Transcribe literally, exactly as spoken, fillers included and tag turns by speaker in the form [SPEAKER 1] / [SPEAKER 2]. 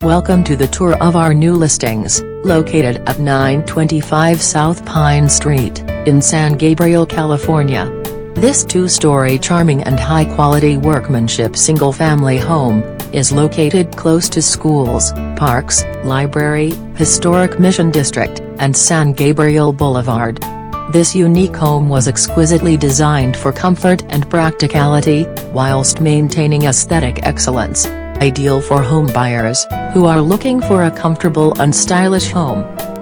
[SPEAKER 1] Welcome to the tour of our new listings, located at nine twenty-five South Pine Street, in San Gabriel, California. This two-story charming and high-quality workmanship single-family home is located close to schools, parks, library, historic Mission District, and San Gabriel Boulevard. This unique home was exquisitely designed for comfort and practicality, whilst maintaining aesthetic excellence, ideal for home buyers who are looking for a comfortable and stylish home.